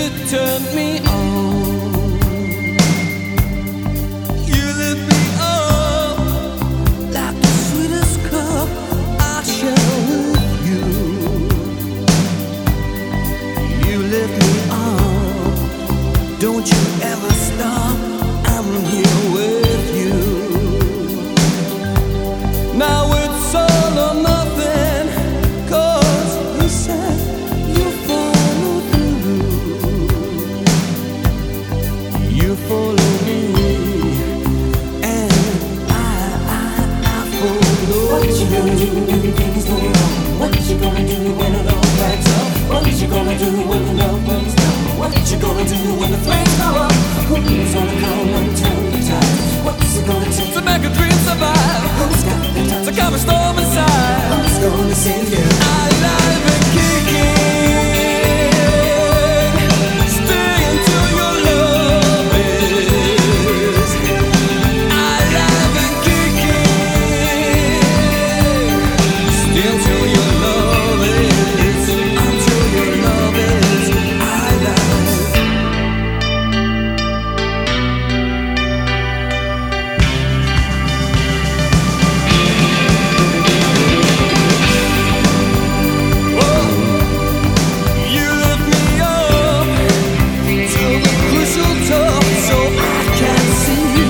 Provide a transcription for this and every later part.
turned me on. You lit me up like the sweetest cup I share with you. You lit me up, don't you ever stop, I'm here with you. Now it's all or nothing, 'cause you said you follow through. You follow me, and I follow. What you gonna do when things go wrong? What you gonna do when it all backs up? What you gonna do when the love runs down? What you gonna do when the flames go up? Who's gonna come and turn the tide? What's it gonna take To make a dream survive, Who's got the time to calm a storm inside. Who's gonna save you? Alive and kicking, stay until your love is. Alive and kicking, stay until your love is. Until your love is alive. You lift me up to the crucial top so I can see.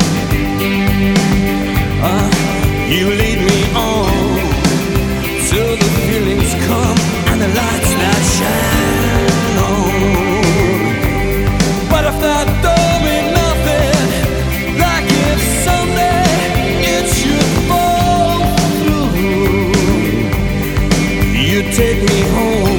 You lead me on till the feelings come and the lights that shine on. But if that don't mean nothing, like if someday it should fall through, you take me home